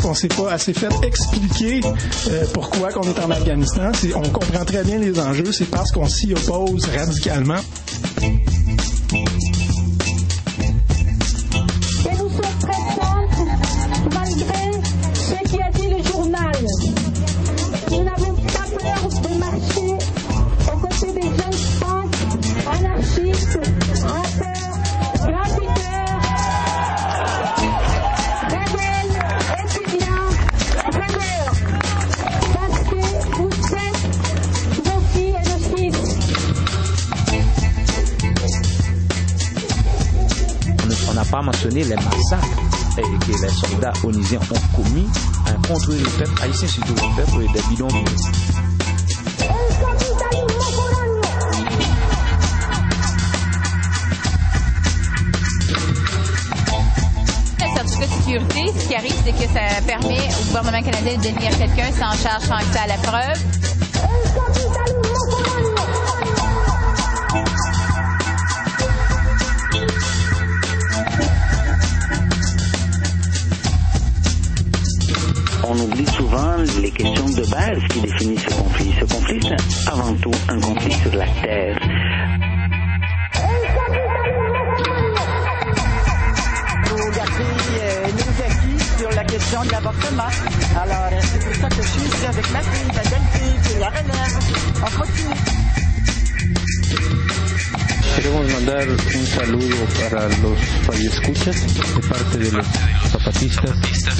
qu'on s'est pas assez fait expliquer pourquoi qu'on est en Afghanistan. On comprend très bien les enjeux, c'est parce qu'on s'y oppose radicalement. Et nous sommes très simples, malgré ce qui a dit le journal. Nous n'avons pas peur de marcher aux côtés des jeunes punks, anarchistes, rappeurs, graffiteurs, rebelles, étudiants, rebelles. Parce que vous êtes nos filles et nos fils. On n'a pas mentionné les massacres que les soldats onusiens ont commis contre le peuple haïtien, surtout le peuple des bidonvilles. Le certificat de sécurité, ce qui arrive, c'est que ça permet au gouvernement canadien de devenir quelqu'un sans charge, sans accès à la preuve. On oublie souvent les questions de base qui définissent ce conflit. Ce conflit, c'est avant tout un conflit sur la terre. Nos garder nos acquis sur la question de l'avortement. Alors, c'est pour ça que je suis ici avec ma fille, ma belle-fille, qui la relève. On continue. Queremos mandar un saludo para los radioescuchas de parte de los zapatistas.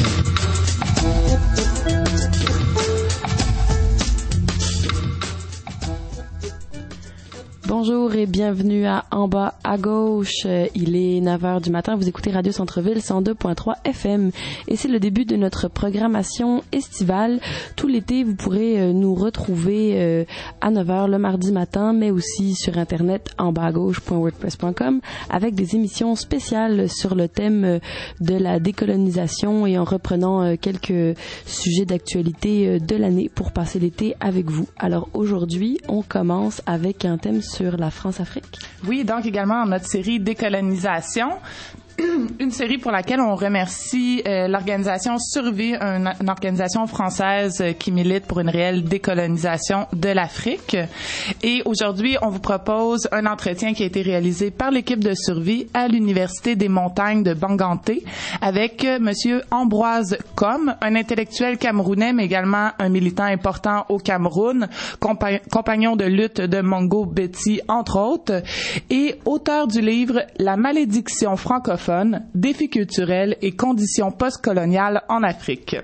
Bonjour et bienvenue à En bas à gauche. Il est 9h du matin. Vous écoutez Radio Centre-Ville 102.3 FM et c'est le début de notre programmation estivale. Tout l'été, vous pourrez nous retrouver à 9h le mardi matin, mais aussi sur Internet enbasagauche.wordpress.com avec des émissions spéciales sur le thème de la décolonisation et en reprenant quelques sujets d'actualité de l'année pour passer l'été avec vous. Alors aujourd'hui, on commence avec un thème sur la France-Afrique. Oui, donc également notre série Décolonisation. Une série pour laquelle on remercie l'organisation Survie, une organisation française qui milite pour une réelle décolonisation de l'Afrique. Et aujourd'hui, on vous propose un entretien qui a été réalisé par l'équipe de Survie à l'Université des montagnes de Banganté avec Monsieur Ambroise Com, un intellectuel camerounais, mais également un militant important au Cameroun, compagnon de lutte de Mongo Betty, entre autres, et auteur du livre La malédiction francophone, défis culturels et conditions postcoloniales en Afrique.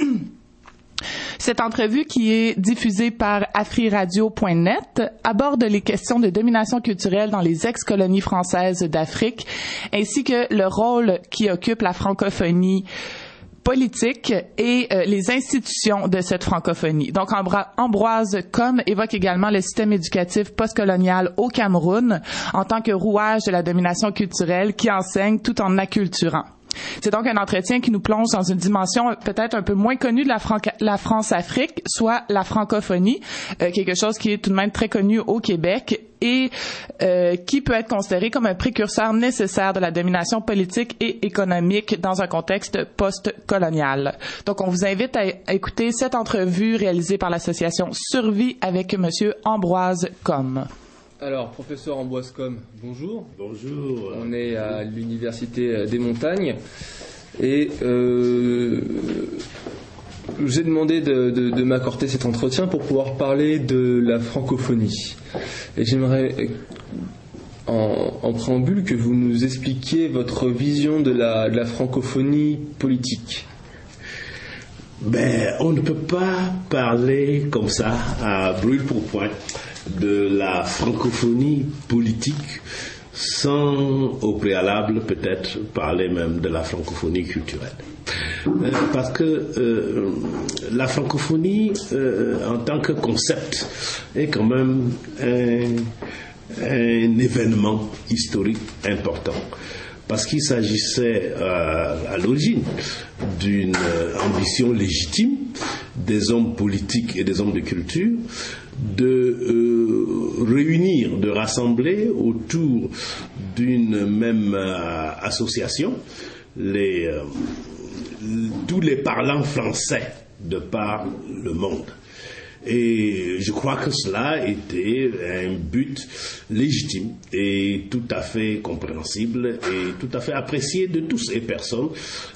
Cette entrevue, qui est diffusée par afriradio.net, aborde les questions de domination culturelle dans les ex-colonies françaises d'Afrique, ainsi que le rôle qui occupe la francophonie politique et les institutions de cette francophonie. Donc, Ambroise Com évoque également le système éducatif postcolonial au Cameroun en tant que rouage de la domination culturelle qui enseigne tout en acculturant. C'est donc un entretien qui nous plonge dans une dimension peut-être un peu moins connue de la France-Afrique, soit la francophonie, quelque chose qui est tout de même très connu au Québec et qui peut être considéré comme un précurseur nécessaire de la domination politique et économique dans un contexte post-colonial. Donc, on vous invite à écouter cette entrevue réalisée par l'association Survie avec Monsieur Ambroise Com. Alors, professeur Ambroise Com, bonjour. Bonjour. On est à l'Université des montagnes et je vous ai demandé de m'accorder cet entretien pour pouvoir parler de la francophonie. Et j'aimerais, en préambule, que vous nous expliquiez votre vision de la francophonie politique. On ne peut pas parler comme ça, à brûle-pourpoint, de la francophonie politique sans, au préalable, peut-être parler même de la francophonie culturelle. Parce que la francophonie, en tant que concept, est quand même un événement historique important. Parce qu'il s'agissait à l'origine d'une ambition légitime des hommes politiques et des hommes de culture de réunir, de rassembler autour d'une même association les tous les parlants français de par le monde. Et je crois que cela était un but légitime et tout à fait compréhensible et tout à fait apprécié de tous. Et personne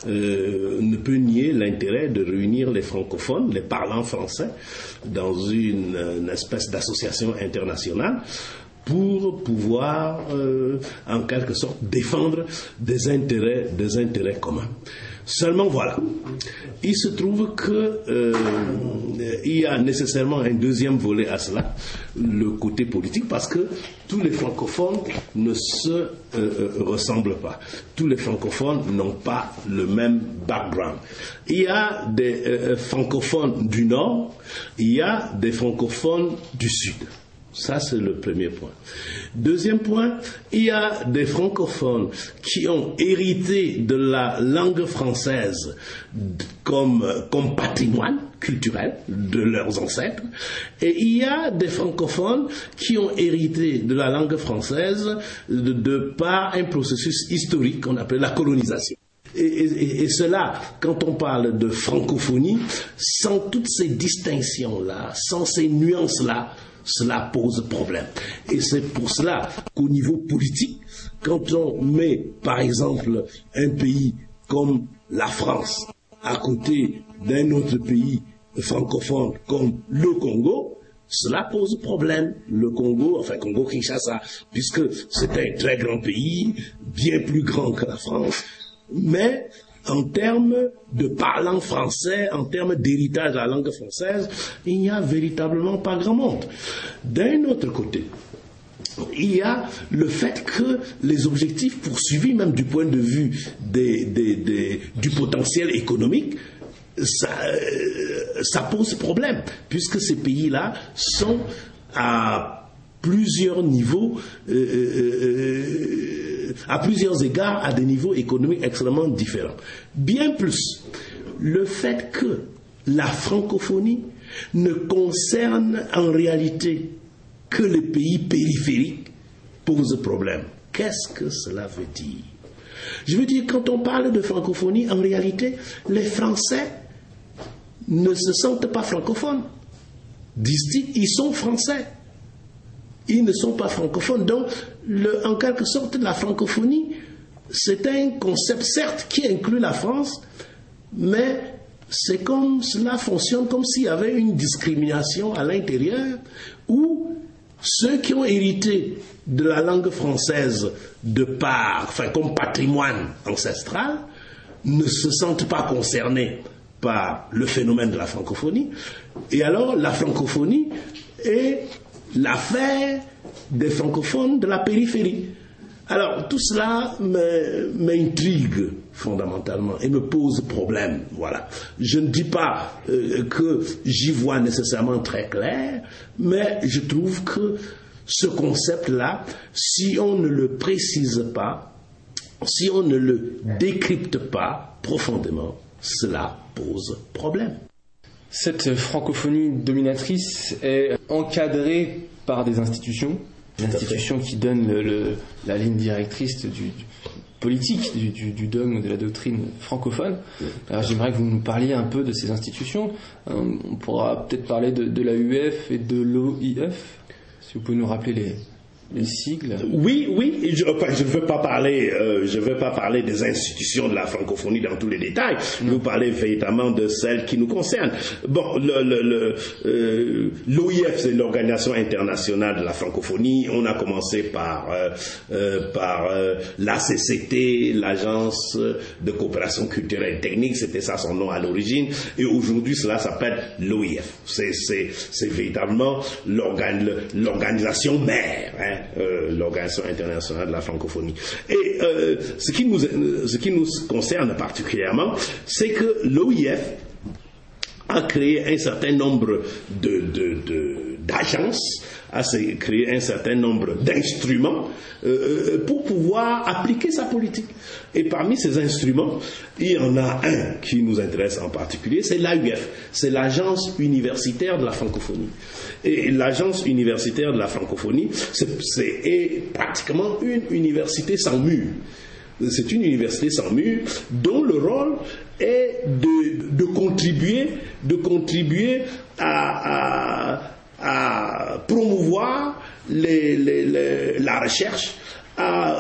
ne peut nier l'intérêt de réunir les francophones, les parlants français, dans une espèce d'association internationale pour pouvoir, en quelque sorte, défendre des intérêts communs. Seulement voilà, il se trouve que il y a nécessairement un deuxième volet à cela, le côté politique, parce que tous les francophones ne se ressemblent pas. Tous les francophones n'ont pas le même background. Il y a des francophones du Nord, il y a des francophones du Sud. Ça, c'est le premier point. Deuxième point, il y a des francophones qui ont hérité de la langue française comme patrimoine culturel de leurs ancêtres, et il y a des francophones qui ont hérité de la langue française de par un processus historique qu'on appelle la colonisation. Et cela, quand on parle de francophonie, sans toutes ces distinctions-là, sans ces nuances-là, cela pose problème. Et c'est pour cela qu'au niveau politique, quand on met, par exemple, un pays comme la France à côté d'un autre pays francophone comme le Congo, cela pose problème. Le Congo, enfin Congo-Kinshasa, puisque c'est un très grand pays, bien plus grand que la France, mais en termes de parlant français, en termes d'héritage de la langue française, il n'y a véritablement pas grand monde. D'un autre côté, il y a le fait que les objectifs poursuivis, même du point de vue du potentiel économique, ça pose problème, puisque ces pays-là sont à plusieurs niveaux, à plusieurs égards, à des niveaux économiques extrêmement différents. Bien plus, le fait que la francophonie ne concerne en réalité que les pays périphériques pose problème. Qu'est-ce que cela veut dire? Je veux dire, quand on parle de francophonie, en réalité, les Français ne se sentent pas francophones. Disent-ils, ils sont français. Ils ne sont pas francophones. Donc, en quelque sorte, la francophonie, c'est un concept, certes, qui inclut la France, mais c'est comme cela fonctionne comme s'il y avait une discrimination à l'intérieur, où ceux qui ont hérité de la langue française comme patrimoine ancestral, ne se sentent pas concernés par le phénomène de la francophonie. Et alors, la francophonie est l'affaire des francophones de la périphérie. Alors, tout cela m'intrigue fondamentalement et me pose problème. Voilà. Je ne dis pas que j'y vois nécessairement très clair, mais je trouve que ce concept-là, si on ne le précise pas, si on ne le décrypte pas profondément, cela pose problème. Cette francophonie dominatrice est encadrée par des institutions qui donnent la ligne directrice du politique, du dogme, de la doctrine francophone. Alors j'aimerais que vous nous parliez un peu de ces institutions. On pourra peut-être parler de l'AUF et de l'OIF, si vous pouvez nous rappeler les sigles. Oui, je ne veux pas parler des institutions de la francophonie dans tous les détails. Je veux parler véritablement de celles qui nous concernent. Bon, l'OIF, c'est l'Organisation internationale de la francophonie. On a commencé par l'ACCT, l'Agence de coopération culturelle et technique, c'était ça son nom à l'origine, et aujourd'hui cela s'appelle l'OIF. C'est véritablement l'organisation mère, l'Organisation internationale de la francophonie. Et ce qui nous concerne particulièrement, c'est que l'OIF a créé un certain nombre d'agences, a créé un certain nombre d'instruments pour pouvoir appliquer sa politique. Et parmi ces instruments, il y en a un qui nous intéresse en particulier, c'est l'AUF, c'est l'Agence universitaire de la francophonie. Et l'Agence universitaire de la francophonie, c'est pratiquement une université sans mur. C'est une université sans mur dont le rôle est de contribuer à promouvoir la recherche, à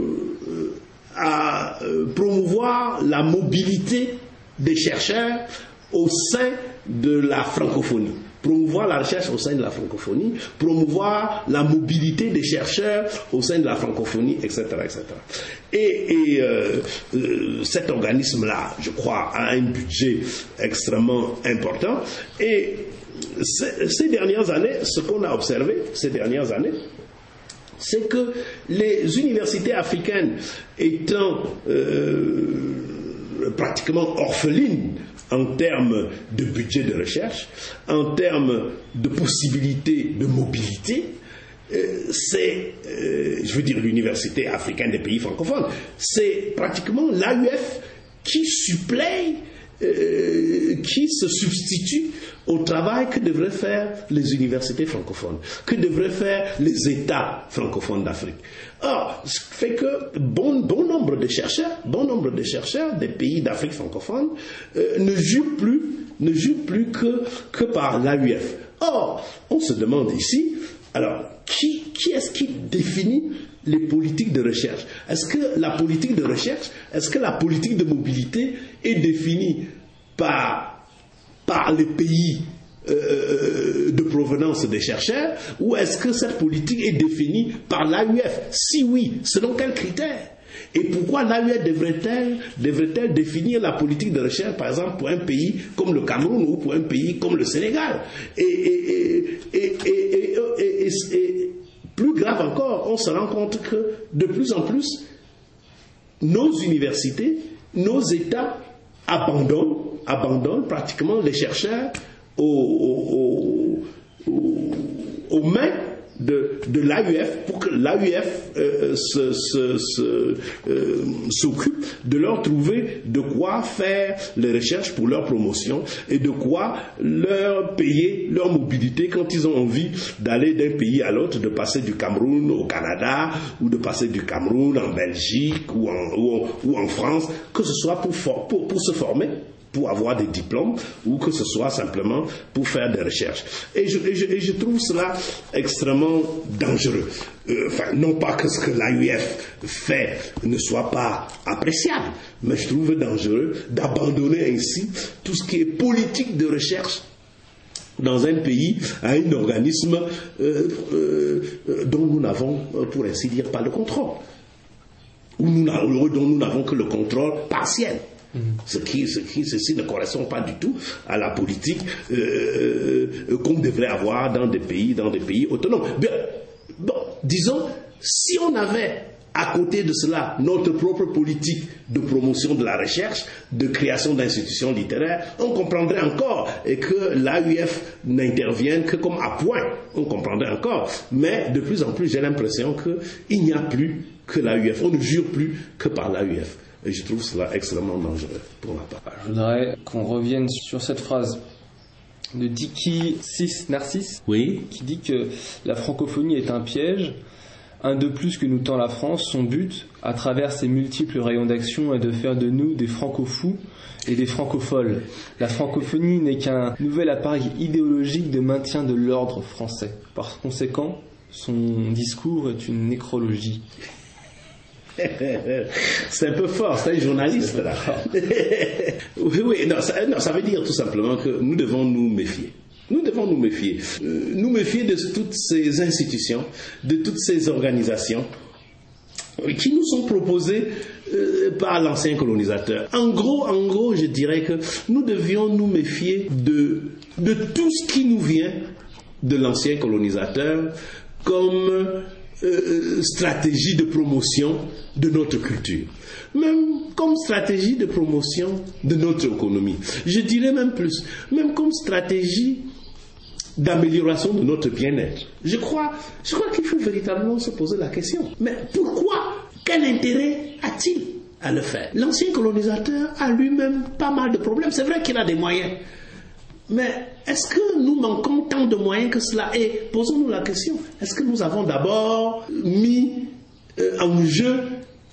promouvoir la mobilité des chercheurs au sein de la francophonie. Promouvoir la recherche au sein de la francophonie, promouvoir la mobilité des chercheurs au sein de la francophonie, etc. etc. Et cet organisme-là, je crois, a un budget extrêmement important. Et ces dernières années, ce qu'on a observé, c'est que les universités africaines étant pratiquement orphelines en termes de budget de recherche, en termes de possibilités de mobilité, je veux dire l'université africaine des pays francophones, c'est pratiquement l'AUF qui supplée, qui se substitue au travail que devraient faire les universités francophones, que devraient faire les États francophones d'Afrique. Or, ce qui fait que bon nombre de chercheurs des pays d'Afrique francophone ne jurent plus que par l'AUF. Or, on se demande ici, alors, qui est-ce qui définit les politiques de recherche? Est-ce que la politique de recherche, est-ce que la politique de mobilité est définie par les pays de provenance des chercheurs, ou est-ce que cette politique est définie par l'AUF? Si oui, selon quels critères? Et pourquoi l'AUF devrait-elle définir la politique de recherche, par exemple, pour un pays comme le Cameroun ou pour un pays comme le Sénégal? Et plus grave encore, on se rend compte que de plus en plus, nos universités, nos États abandonnent pratiquement les chercheurs aux mains de l'AUF, pour que l'AUF s'occupe de leur trouver de quoi faire les recherches pour leur promotion et de quoi leur payer leur mobilité quand ils ont envie d'aller d'un pays à l'autre, de passer du Cameroun au Canada ou de passer du Cameroun en Belgique ou en France, que ce soit pour se former, pour avoir des diplômes, ou que ce soit simplement pour faire des recherches. Et je trouve cela extrêmement dangereux. Non pas que ce que l'AUF fait ne soit pas appréciable, mais je trouve dangereux d'abandonner ainsi tout ce qui est politique de recherche dans un pays à un organisme dont nous n'avons, pour ainsi dire, pas le contrôle, ou dont nous n'avons que le contrôle partiel. Ceci ne correspond pas du tout à la politique qu'on devrait avoir dans des pays autonomes. Bien, bon, disons, si on avait à côté de cela notre propre politique de promotion de la recherche, de création d'institutions littéraires, on comprendrait encore, et que l'AUF n'intervienne que comme appoint, on comprendrait encore. Mais de plus en plus, j'ai l'impression qu'il n'y a plus que l'AUF, on ne jure plus que par l'AUF. Et je trouve cela extrêmement dangereux pour ma part. Je voudrais qu'on revienne sur cette phrase de Dicky Narcisse, oui, qui dit que la francophonie est un piège, un de plus que nous tend la France. Son but, à travers ses multiples rayons d'action, est de faire de nous des franco-fous et des franco-folles. La francophonie n'est qu'un nouvel appareil idéologique de maintien de l'ordre français. Par conséquent, son discours est une nécrologie. C'est un peu fort, c'est un journaliste là. Oui, non, ça veut dire tout simplement que nous devons nous méfier. Nous devons nous méfier. Nous méfier de toutes ces institutions, de toutes ces organisations qui nous sont proposées par l'ancien colonisateur. En gros, je dirais que nous devions nous méfier de tout ce qui nous vient de l'ancien colonisateur comme stratégie de promotion de notre culture, même comme stratégie de promotion de notre économie. Je dirais même plus, même comme stratégie d'amélioration de notre bien-être. Je crois qu'il faut véritablement se poser la question. Mais pourquoi? Quel intérêt a-t-il à le faire? L'ancien colonisateur a lui-même pas mal de problèmes. C'est vrai qu'il a des moyens. Mais est-ce que nous manquons tant de moyens que cela? Et posons-nous la question, est-ce que nous avons d'abord mis en jeu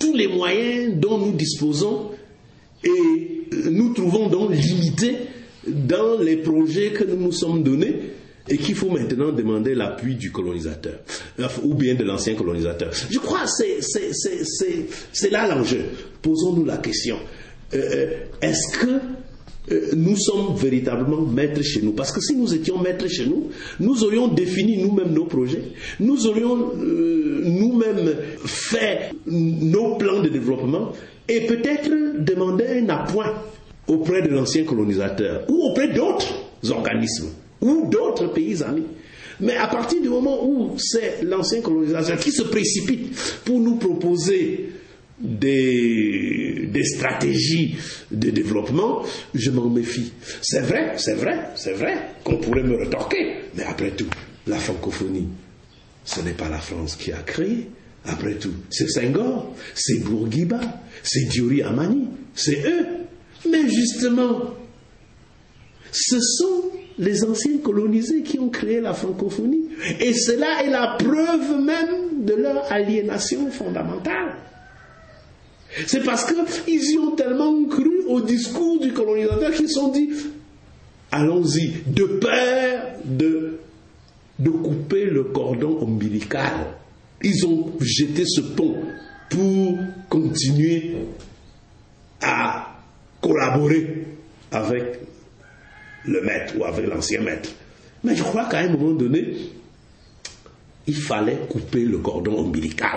tous les moyens dont nous disposons et nous trouvons donc limités dans les projets que nous nous sommes donnés et qu'il faut maintenant demander l'appui du colonisateur ou bien de l'ancien colonisateur. Je crois que c'est là l'enjeu. Posons-nous la question. Est-ce que nous sommes véritablement maîtres chez nous? Parce que si nous étions maîtres chez nous, nous aurions défini nous-mêmes nos projets, nous aurions nous-mêmes fait nos plans de développement et peut-être demander un appoint auprès de l'ancien colonisateur ou auprès d'autres organismes ou d'autres pays amis. Mais à partir du moment où c'est l'ancien colonisateur qui se précipite pour nous proposer des stratégies de développement, je m'en méfie. C'est vrai qu'on pourrait me retorquer, mais après tout, la francophonie, ce n'est pas la France qui a créé. Après tout, c'est Senghor, c'est Bourguiba, c'est Diori Amani, c'est eux. Mais justement, ce sont les anciens colonisés qui ont créé la francophonie. Et cela est la preuve même de leur aliénation fondamentale. C'est parce qu'ils y ont tellement cru au discours du colonisateur qu'ils se sont dit allons-y, de peur de couper le cordon ombilical. Ils ont jeté ce pont pour continuer à collaborer avec le maître ou avec l'ancien maître. Mais je crois qu'à un moment donné, il fallait couper le cordon ombilical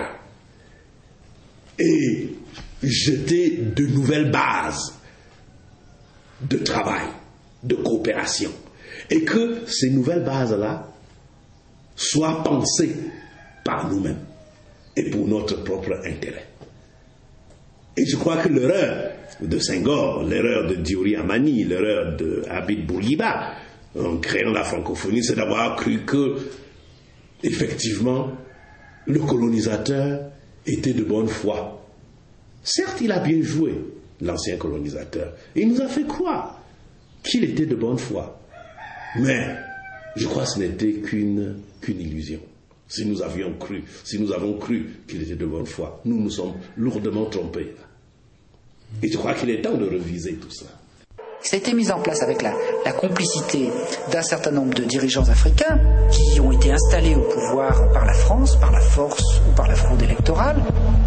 et jeter de nouvelles bases de travail, de coopération. Et que ces nouvelles bases-là soient pensées par nous-mêmes et pour notre propre intérêt. Et je crois que l'erreur de Senghor, l'erreur de Diori Amani, l'erreur de Habib Bourguiba, en créant la francophonie, c'est d'avoir cru que, effectivement, le colonisateur était de bonne foi. Certes, il a bien joué, l'ancien colonisateur. Il nous a fait croire qu'il était de bonne foi. Mais je crois que ce n'était qu'une illusion. Si nous avons cru qu'il était de bonne foi, nous nous sommes lourdement trompés. Et je crois qu'il est temps de reviser tout ça. Ça a été mis en place avec la complicité d'un certain nombre de dirigeants africains qui ont été installés au pouvoir par la France, par la force ou par la fraude électorale.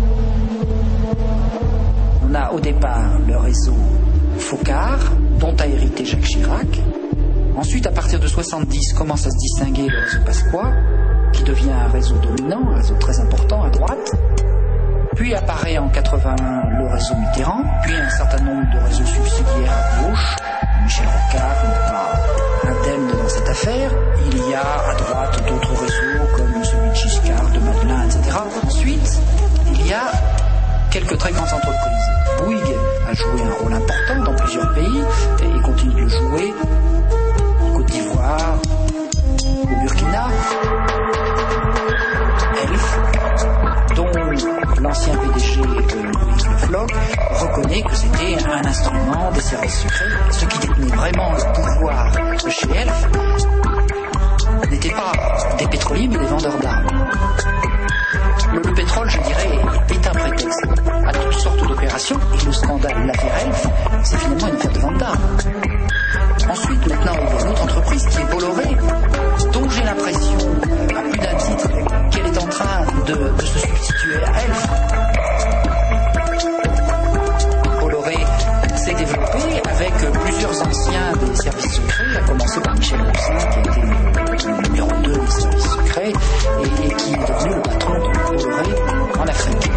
On a au départ le réseau Focard, dont a hérité Jacques Chirac. Ensuite, à partir de 70, commence à se distinguer le réseau Pasqua, qui devient un réseau dominant, un réseau très important à droite. Puis apparaît en 81 le réseau Mitterrand, puis un certain nombre de réseaux subsidiaires à gauche. Michel Rocard n'est pas indemne dans cette affaire. Il y a à droite d'autres réseaux comme celui de Giscard, de Madelin, etc. Ensuite, il y a quelques très grandes entreprises. Bouygues a joué un rôle important dans plusieurs pays et continue de le jouer. En Côte d'Ivoire, au Burkina. Elf, dont l'ancien PDG Louis Le Floch reconnaît que c'était un instrument des services secrets. Ceux qui détenaient vraiment le pouvoir chez Elf n'étaient pas des pétroliers mais des vendeurs d'armes. Le pétrole, je dirais, est un prétexte à toutes sortes d'opérations et le scandale l'affaire Elf, c'est finalement une affaire de vente d'armes. Ensuite, maintenant, il y a une autre entreprise qui est Bolloré, dont j'ai l'impression, à plus d'un titre, qu'elle est en train de se substituer à Elf. Bolloré s'est développé avec plusieurs anciens des services secrets, à commencer par Michel Roussin, qui a été le numéro 2 des services secrets, et qui est devenu le patron de Bolloré en Afrique.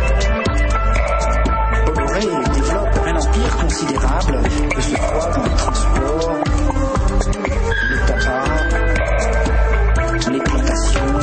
Bolloré développe un empire considérable, que ce soit dans les transports, le tabac, les plantations,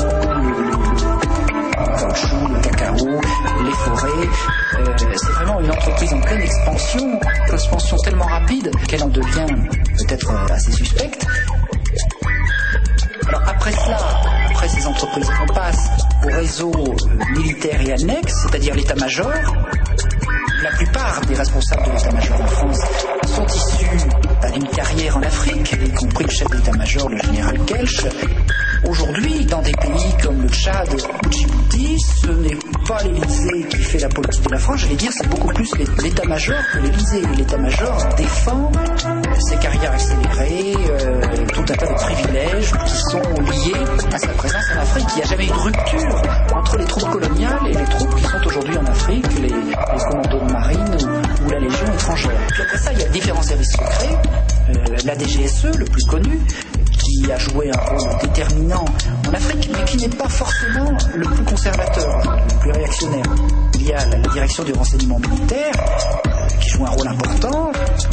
le caoutchouc, le cacao, les forêts. C'est vraiment une entreprise en pleine expansion tellement rapide qu'elle en devient peut-être assez suspecte. Alors après cela, après ces entreprises, on passe au réseau militaire et annexe, c'est-à-dire l'état-major. La plupart des responsables de l'état-major en France sont issus d'une carrière en Afrique, y compris le chef d'état-major, le général Kelch. Aujourd'hui, Aujourd'hui, dans des pays comme le Tchad ou Djibouti, ce n'est pas l'Élysée qui fait la politique de la France, je vais dire, c'est beaucoup plus l'état-major que l'Élysée. L'état-major défend ses carrières accélérées, tout un tas de privilèges qui sont liés à sa présence en Afrique. Il n'y a jamais eu de rupture entre les troupes coloniales et les troupes qui sont aujourd'hui en Afrique, les commandos de marine ou la Légion étrangère. Puis après ça, il y a différents services secrets, la DGSE, le plus connu, qui a joué un rôle déterminant en Afrique, mais qui n'est pas forcément le plus conservateur, le plus réactionnaire. Il y a la direction du renseignement militaire, qui joue un rôle important,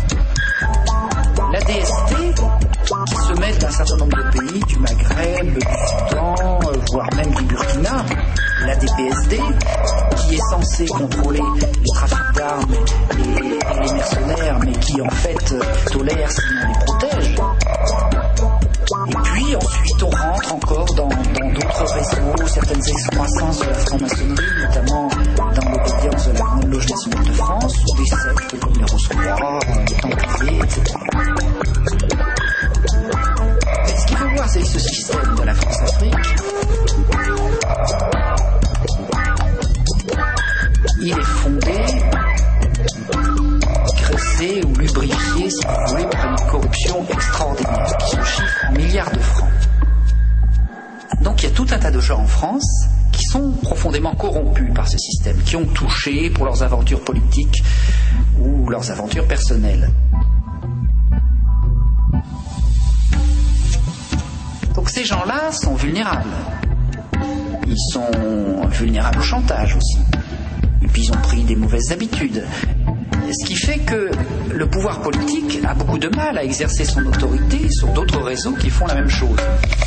la DST, qui se met d'un certain nombre de pays, du Maghreb, du Soudan, voire même du Burkina, la DPSD, qui est censée contrôler les trafics d'armes et les mercenaires, mais qui en fait tolère sinon les protège. Et puis ensuite on rentre encore dans d'autres réseaux, certaines excroissances de la franc-maçonnerie, notamment dans l'obédience de la Grande Loge nationale de France, ou des sectes comme les Rose-Croix, les Templiers, etc. Mais ce qu'il faut voir, c'est ce système de la France-Afrique. Il est fondé, graissé ou lubrifié, si vous voulez, par une corruption extraordinaire qui se chiffre en milliards de francs. Donc il y a tout un tas de gens en France qui sont profondément corrompus par ce système, qui ont touché pour leurs aventures politiques ou leurs aventures personnelles. Donc ces gens-là sont vulnérables. Ils sont vulnérables au chantage aussi. Et puis ils ont pris des mauvaises habitudes. Ce qui fait que le pouvoir politique a beaucoup de mal à exercer son autorité sur d'autres réseaux qui font la même chose.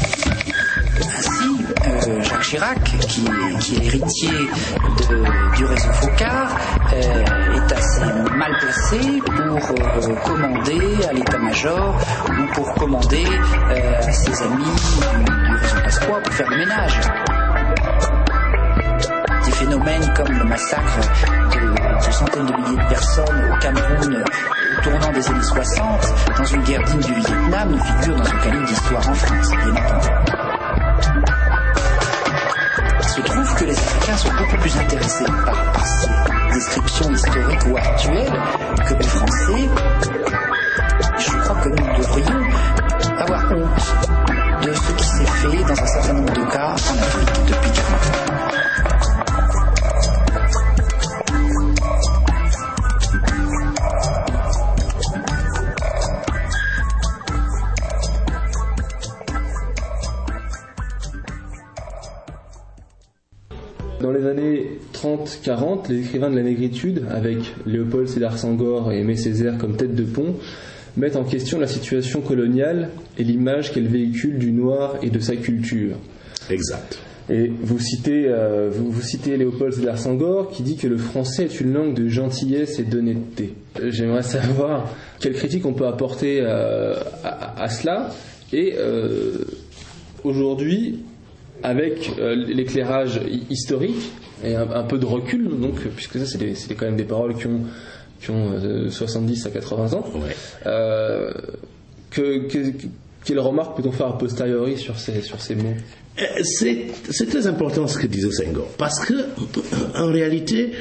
Ainsi, Jacques Chirac, qui est héritier du réseau Focard, est assez mal placé pour commander à l'état-major ou pour commander à ses amis du réseau Pasqua pour faire le ménage. Des phénomènes comme le massacre de centaines de milliers de personnes au Cameroun au tournant des années 60, dans une guerre digne du Vietnam, ne figurent dans aucun livre d'histoire en France, bien entendu. Il se trouve que les Africains sont beaucoup plus intéressés par ces descriptions historiques ou actuelles que les Français. Je crois que nous devrions avoir honte de ce qui s'est fait dans un certain nombre de cas en Afrique depuis 40 ans. Dans les années 30-40, les écrivains de la négritude, avec Léopold Sédar Senghor et Aimé Césaire comme tête de pont, mettent en question la situation coloniale et l'image qu'elle véhicule du noir et de sa culture. Exact. Et vous citez Léopold Sédar Senghor qui dit que le français est une langue de gentillesse et d'honnêteté. J'aimerais savoir quelle critique on peut apporter à cela et aujourd'hui, avec l'éclairage historique et un peu de recul, donc, puisque ça c'est quand même des paroles qui ont 70 à 80 ans, quelle remarque peut-on faire a posteriori sur ces mots? C'est très important ce que disait Senghor, parce que en réalité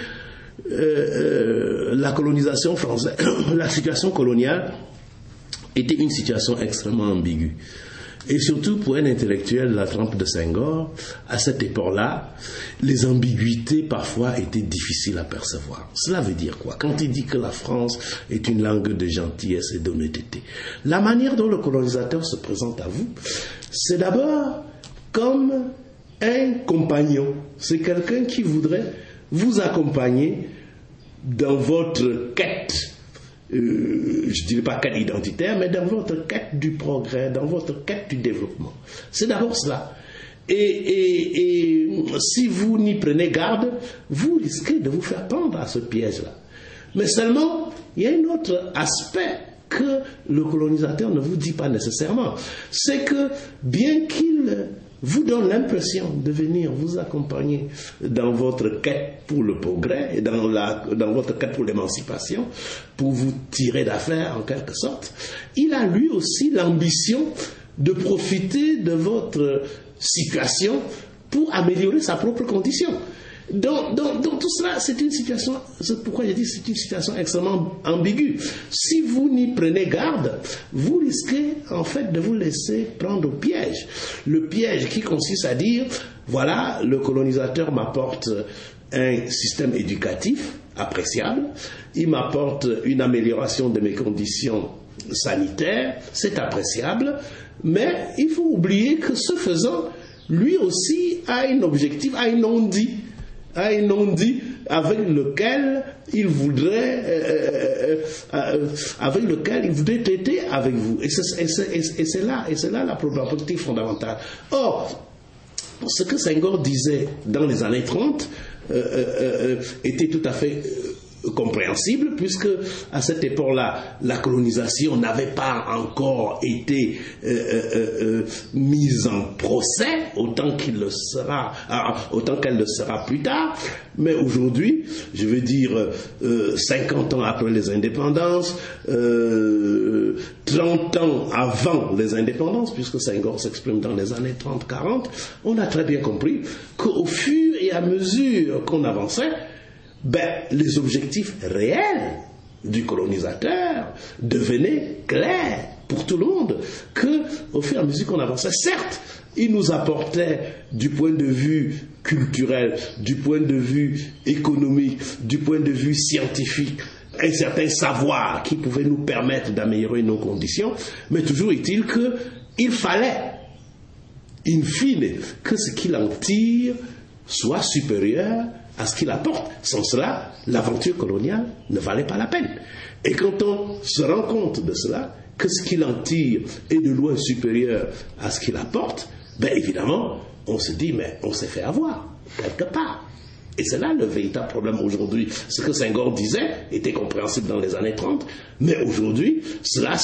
la colonisation française, la situation coloniale était une situation extrêmement ambiguë. Et surtout pour un intellectuel de la trempe de Senghor, à cette époque-là, les ambiguïtés parfois étaient difficiles à percevoir. Cela veut dire quoi? Quand il dit que la France est une langue de gentillesse et d'honnêteté, la manière dont le colonisateur se présente à vous, c'est d'abord comme un compagnon. C'est quelqu'un qui voudrait vous accompagner dans votre quête. Je ne dirais pas quête identitaire, mais dans votre quête du progrès, dans votre quête du développement. C'est d'abord cela. Et si vous n'y prenez garde, vous risquez de vous faire prendre à ce piège-là. Mais seulement, il y a un autre aspect que le colonisateur ne vous dit pas nécessairement. C'est que bien qu'il vous donne l'impression de venir vous accompagner dans votre quête pour le progrès et dans votre quête pour l'émancipation, pour vous tirer d'affaire en quelque sorte, il a lui aussi l'ambition de profiter de votre situation pour améliorer sa propre condition. Donc tout cela, c'est une situation, c'est pourquoi je dis que c'est une situation extrêmement ambiguë. Si vous n'y prenez garde, vous risquez en fait de vous laisser prendre au piège. Le piège qui consiste à dire, voilà, le colonisateur m'apporte un système éducatif appréciable, il m'apporte une amélioration de mes conditions sanitaires, c'est appréciable, mais il faut oublier que ce faisant, lui aussi a un objectif, a un non-dit avec lequel il voudrait traiter avec vous. Et c'est là la problématique fondamentale. Or, ce que Senghor disait dans les années 30 était tout à fait compréhensible, puisque à cette époque-là, la colonisation n'avait pas encore été mise en procès autant qu'elle le sera plus tard. Mais aujourd'hui, je veux dire 50 ans après les indépendances, 30 ans avant les indépendances, puisque Senghor s'exprime dans les années 30-40, on a très bien compris qu'au fur et à mesure qu'on avançait, les objectifs réels du colonisateur devenaient clairs pour tout le monde, que au fur et à mesure qu'on avançait, certes, il nous apportait du point de vue culturel, du point de vue économique, du point de vue scientifique, un certain savoir qui pouvait nous permettre d'améliorer nos conditions, mais toujours est-il qu'il fallait, in fine, que ce qu'il en tire soit supérieur à ce qu'il apporte. Sans cela, l'aventure coloniale ne valait pas la peine. Et quand on se rend compte de cela, que ce qu'il en tire est de loin supérieur à ce qu'il apporte, évidemment, on se dit, mais on s'est fait avoir, quelque part. Et c'est là le véritable problème aujourd'hui. Ce que Senghor disait était compréhensible dans les années 30, mais aujourd'hui, cela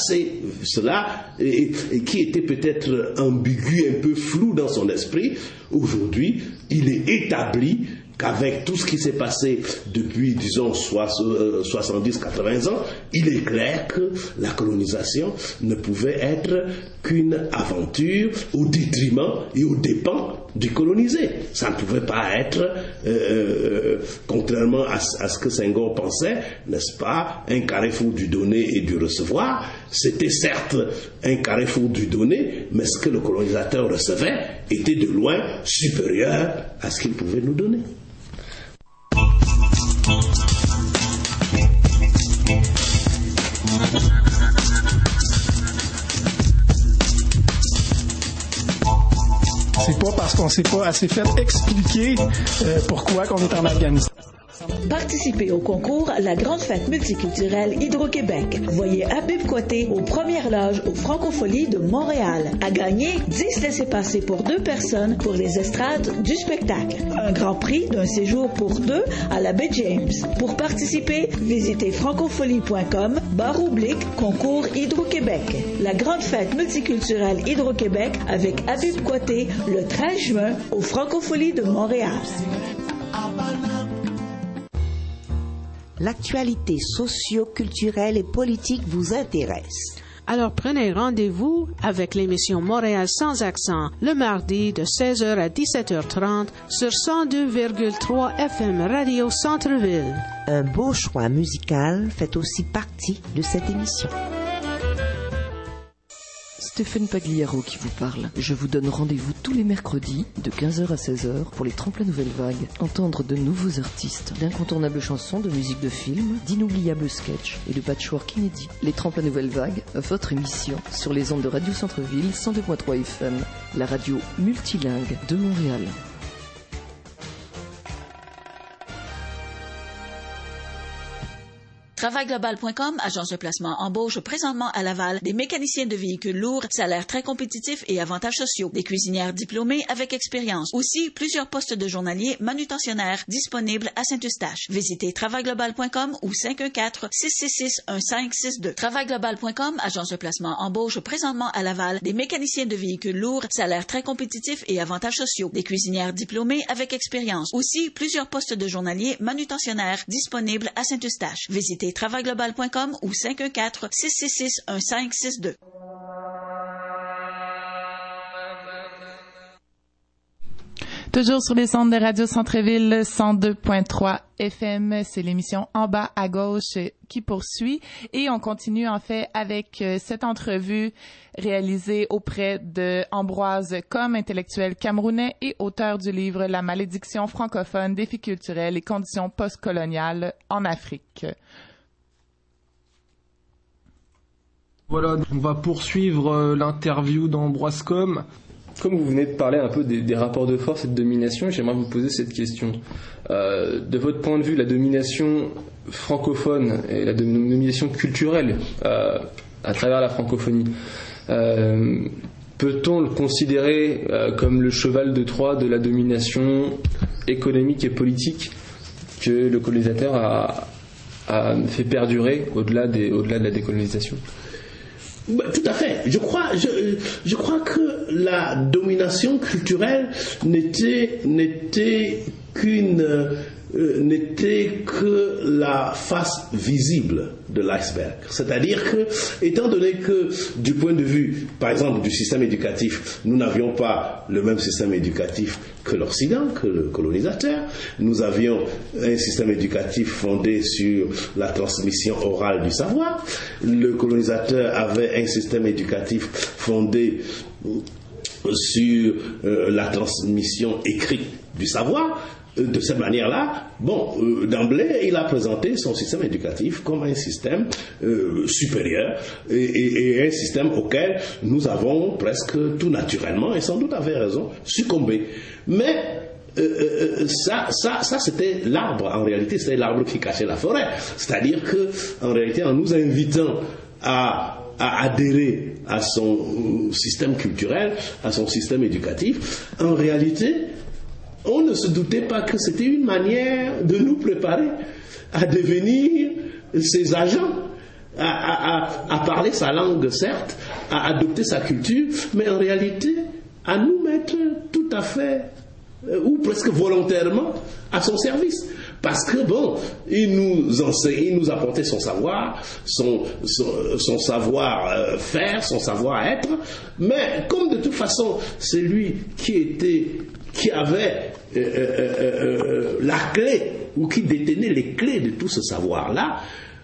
qui était peut-être ambigu, un peu flou dans son esprit, aujourd'hui, il est établi qu'avec tout ce qui s'est passé depuis, disons, 70-80 ans, il est clair que la colonisation ne pouvait être qu'une aventure au détriment et aux dépens du colonisé. Ça ne pouvait pas être, contrairement à ce que Senghor pensait, n'est-ce pas, un carrefour du donner et du recevoir. C'était certes un carrefour du donner, mais ce que le colonisateur recevait était de loin supérieur à ce qu'il pouvait nous donner. C'est pas parce qu'on s'est pas assez fait expliquer pourquoi qu'on est en Afghanistan. Participez au concours La Grande Fête Multiculturelle Hydro-Québec. Voyez Habib Côté aux premières loges aux Francopholies de Montréal. À gagner 10 laissez-passer pour 2 personnes pour les estrades du spectacle. Un grand prix d'un séjour pour 2 à la baie James. Pour participer, visitez francofolie.com/concours Hydro-Québec. La Grande Fête Multiculturelle Hydro-Québec avec Habib Côté le 13 juin aux Francopholies de Montréal. L'actualité socio-culturelle et politique vous intéresse. Alors prenez rendez-vous avec l'émission Montréal sans accent le mardi de 16h à 17h30 sur 102,3 FM Radio Centre-Ville. Un beau choix musical fait aussi partie de cette émission. Stéphane Pagliaro qui vous parle. Je vous donne rendez-vous tous les mercredis de 15h à 16h pour les Tremplins Nouvelle Vague. Entendre de nouveaux artistes, d'incontournables chansons, de musique de film, d'inoubliables sketchs et de patchwork inédits. Les Tremplins Nouvelle Vague, votre émission sur les ondes de Radio Centre-Ville 102.3 FM, la radio multilingue de Montréal. Travailglobal.com, agence de placement embauche présentement à Laval des mécaniciens de véhicules lourds, salaires très compétitifs et avantages sociaux, des cuisinières diplômées avec expérience. Aussi, plusieurs postes de journaliers manutentionnaires disponibles à Saint-Eustache. Visitez Travailglobal.com ou 514-666-1562. Travailglobal.com, agence de placement embauche présentement à Laval des mécaniciens de véhicules lourds, salaires très compétitifs et avantages sociaux, des cuisinières diplômées avec expérience. Aussi, plusieurs postes de journaliers manutentionnaires disponibles à Saint-Eustache. Visitez Travailglobal.com ou 514-666-1562. Toujours sur les ondes de Radio Centre-Ville 102.3 FM, c'est l'émission En bas à gauche qui poursuit et on continue en fait avec cette entrevue réalisée auprès de Ambroise Comme, intellectuel camerounais et auteur du livre La malédiction francophone, défis culturels et conditions postcoloniales en Afrique. Voilà, on va poursuivre l'interview d'Ambroise Comme. Comme vous venez de parler un peu des rapports de force et de domination, j'aimerais vous poser cette question. De votre point de vue, la domination francophone et la domination culturelle à travers la francophonie, peut-on le considérer comme le cheval de Troie de la domination économique et politique que le colonisateur a fait perdurer au-delà de la décolonisation ? Tout à fait. Je crois que la domination culturelle n'était que la face visible de l'iceberg. C'est-à-dire que, étant donné que, du point de vue, par exemple, du système éducatif, nous n'avions pas le même système éducatif que l'Occident, que le colonisateur. Nous avions un système éducatif fondé sur la transmission orale du savoir. Le colonisateur avait un système éducatif fondé sur la transmission écrite du savoir. De cette manière-là, d'emblée, il a présenté son système éducatif comme un système supérieur et un système auquel nous avons presque tout naturellement, et sans doute avec raison, succombé. Mais ça c'était l'arbre, en réalité, c'était l'arbre qui cachait la forêt. C'est-à-dire que, en réalité, en nous invitant à adhérer à son système culturel, à son système éducatif, en réalité, on ne se doutait pas que c'était une manière de nous préparer à devenir ses agents, à parler sa langue, certes, à adopter sa culture, mais en réalité, à nous mettre tout à fait, ou presque volontairement, à son service. Parce que, il nous enseignait, il nous apportait son savoir, son savoir-faire, son savoir-être, mais comme de toute façon, c'est lui qui avait la clé, ou qui détenait les clés de tout ce savoir-là,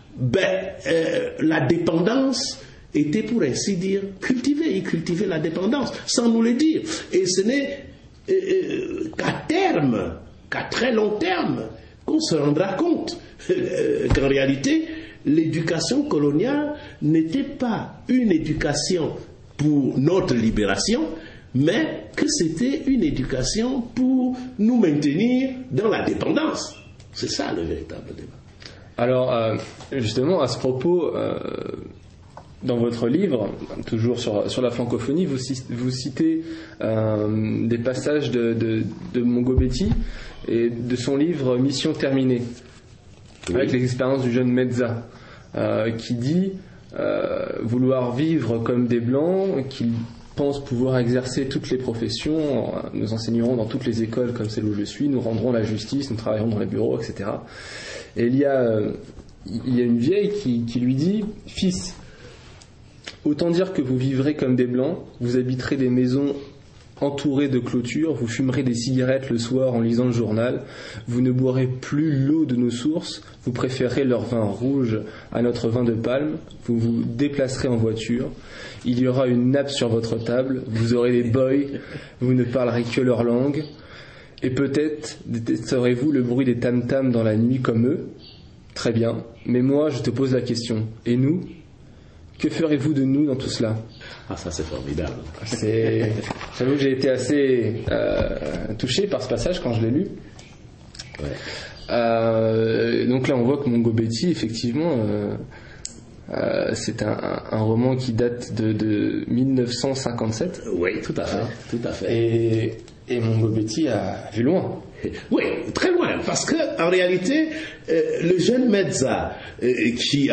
la dépendance était, pour ainsi dire, cultivée. Il cultivait la dépendance, sans nous le dire. Et ce n'est qu'à terme, qu'à très long terme, qu'on se rendra compte qu'en réalité, l'éducation coloniale n'était pas une éducation pour notre libération, mais que c'était une éducation pour nous maintenir dans la dépendance. C'est ça le véritable débat. Alors, justement, à ce propos, dans votre livre, toujours sur la francophonie, vous citez des passages de Mongo Betty et de son livre Mission terminée, avec les expériences du jeune Medza, qui dit vouloir vivre comme des Blancs, qu'ils pensent pouvoir exercer toutes les professions, nous enseignerons dans toutes les écoles comme celle où je suis, nous rendrons la justice, nous travaillerons dans les bureaux, etc. Et il y a une vieille qui lui dit « Fils, autant dire que vous vivrez comme des Blancs, vous habiterez des maisons entourées de clôtures, vous fumerez des cigarettes le soir en lisant le journal, vous ne boirez plus l'eau de nos sources, vous préférez leur vin rouge à notre vin de palme, vous vous déplacerez en voiture, il y aura une nappe sur votre table, vous aurez des boys, vous ne parlerez que leur langue, et peut-être détesterez-vous le bruit des tam-tams dans la nuit comme eux. Très bien, mais moi je te pose la question, et nous ? Que ferez-vous de nous dans tout cela ? Ah, ça c'est formidable. J'avoue que j'ai été assez touché par ce passage quand je l'ai lu. Ouais. Donc là on voit que Mongo Betty, effectivement, c'est un roman qui date de 1957. Oui, tout à fait. Et Mongo Betty a vu loin. Oui, très loin, parce que en réalité, le jeune Medza qui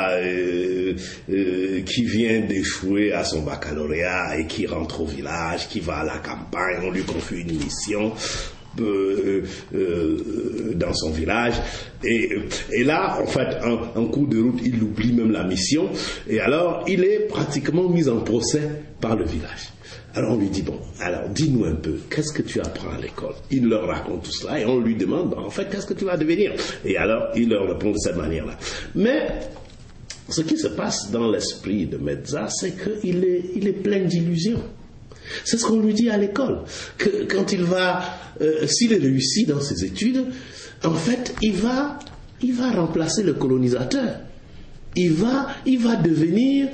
vient d'échouer à son baccalauréat et qui rentre au village, qui va à la campagne, on lui confie une mission. dans son village. Et là, en fait, en cours de route, il oublie même la mission. Et alors, il est pratiquement mis en procès par le village. Alors on lui dit, bon, alors dis-nous un peu, qu'est-ce que tu apprends à l'école? Il leur raconte tout cela et on lui demande, en fait, qu'est-ce que tu vas devenir? Et alors, il leur répond de cette manière-là. Mais ce qui se passe dans l'esprit de Meza, c'est qu'il est plein d'illusions. C'est ce qu'on lui dit à l'école, que quand il va, s'il réussit dans ses études, en fait, il va remplacer le colonisateur. Il va devenir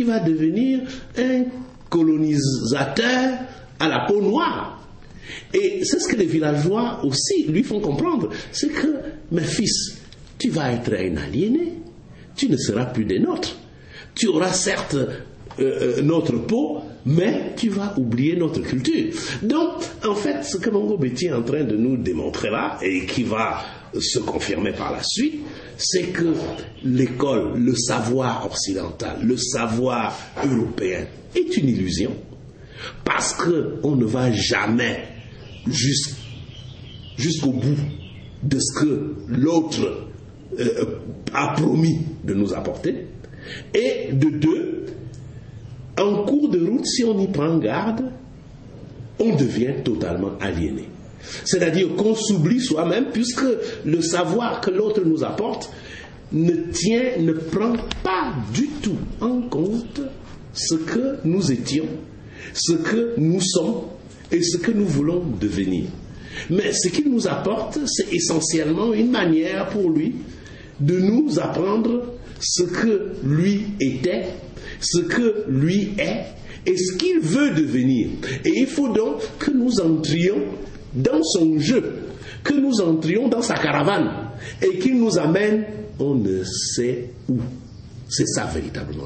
un colonisateur à la peau noire. Et c'est ce que les villageois aussi lui font comprendre. C'est que, mes fils, tu vas être un aliéné. Tu ne seras plus des nôtres. Tu auras certes notre peau, mais tu vas oublier notre culture. Donc, en fait, ce que Mongo Betty est en train de nous démontrer là, et qui va se confirmer par la suite, c'est que l'école, le savoir occidental, le savoir européen est une illusion. Parce qu'on ne va jamais jusqu'au bout de ce que l'autre a promis de nous apporter. Et de deux, en cours de route, si on y prend garde, on devient totalement aliéné. C'est-à-dire qu'on s'oublie soi-même, puisque le savoir que l'autre nous apporte ne prend pas du tout en compte ce que nous étions, ce que nous sommes et ce que nous voulons devenir. Mais ce qu'il nous apporte, c'est essentiellement une manière pour lui de nous apprendre ce que lui était, ce que lui est et ce qu'il veut devenir. Et il faut donc que nous entrions dans son jeu, que nous entrions dans sa caravane et qu'il nous amène on ne sait où. C'est ça véritablement.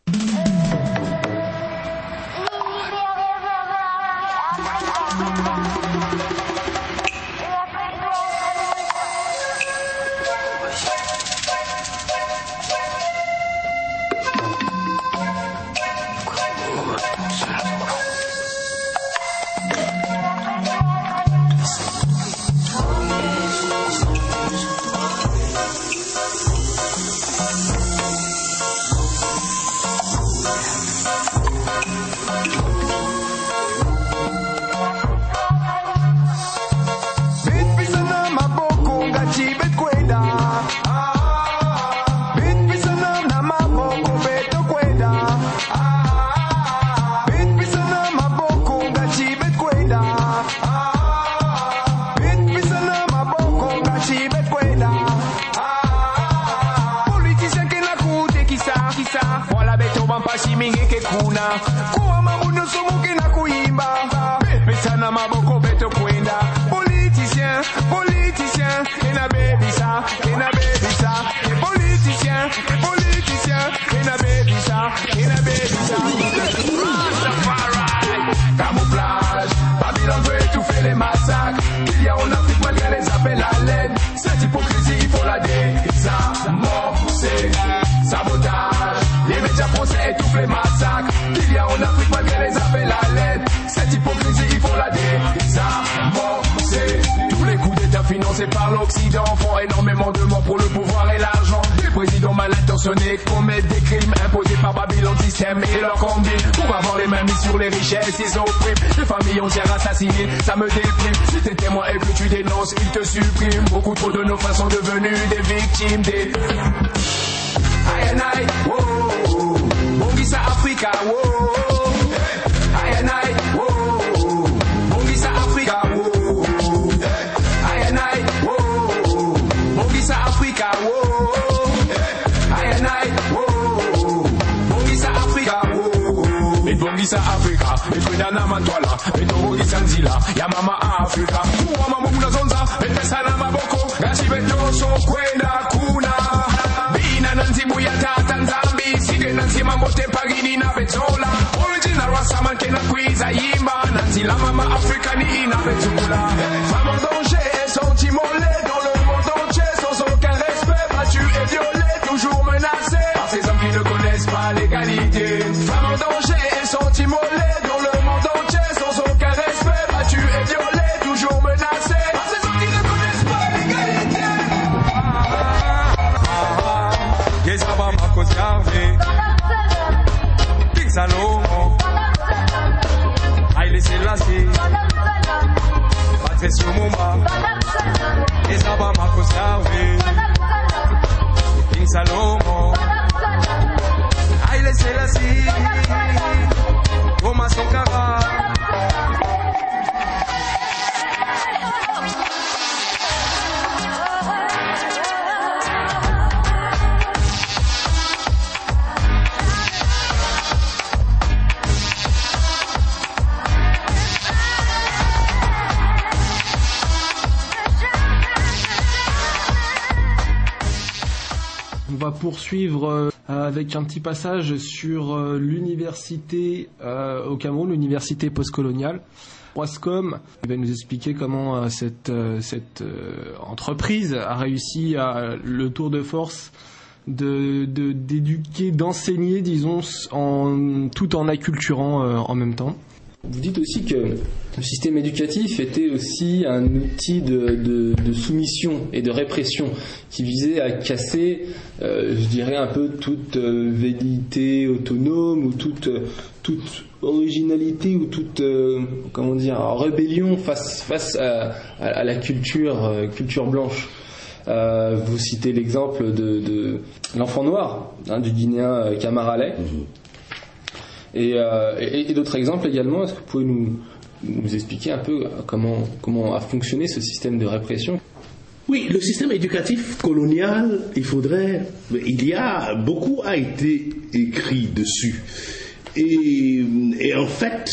Par l'Occident font énormément de morts pour le pouvoir et l'argent. Les présidents mal intentionnés commettent des crimes imposés par Babylone système et leur combine pour avoir les mains mises sur les richesses, ils oppriment les familles entières assassinées, ça me déprime. Si t'es témoin et que tu dénonces, ils te suppriment. Beaucoup trop de nos frères sont devenus des victimes des aïe aïe, wow, Bongisa Africa, wow, aïe aïe, wow, Bongisa Africa, wow, aïe aïe, wow, Bongisa Africa, wow, aïe aïe, wow, Bongisa Africa, wow, et Bongisa Africa, et Fredana Mantola, et Bongisa Nzila, ya mama Africa, ou mama Muna Zonza, et Pesana Maboko, Gashi Beto so kwenda kuna. Nanti Buyata Tanzambi, Sige Nanti Mambote Pagini na Betola, Original Rasaman Kena Kwiza Yimba, Nanti la Mama Africani na Betula. Femme en danger, sont immolés dans le monde entier, sans aucun respect, battu et violé, toujours menacé par ces hommes qui ne connaissent pas l'égalité. Femme en danger, sont immolés dans le monde entier, sans aucun respect, battu et violé, toujours menacé c'est sur mon bras. Et ça va m'a conservé. King Salomon. Aïe, laissez la scie. Thomas Sankara. On va poursuivre avec un petit passage sur l'université au Cameroun, l'université postcoloniale. Wascom va nous expliquer comment cette entreprise a réussi le tour de force d'éduquer, d'enseigner, disons, tout en acculturant en même temps. Vous dites aussi que le système éducatif était aussi un outil de soumission et de répression qui visait à casser, je dirais, un peu toute velléité autonome ou toute originalité ou toute rébellion face à la culture blanche. Vous citez l'exemple de l'enfant noir, du Guinéen Camara Lay. Et d'autres exemples également. Est-ce que vous pouvez nous expliquer un peu comment a fonctionné ce système de répression? Oui, le système éducatif colonial, beaucoup a été écrit dessus. Et en fait,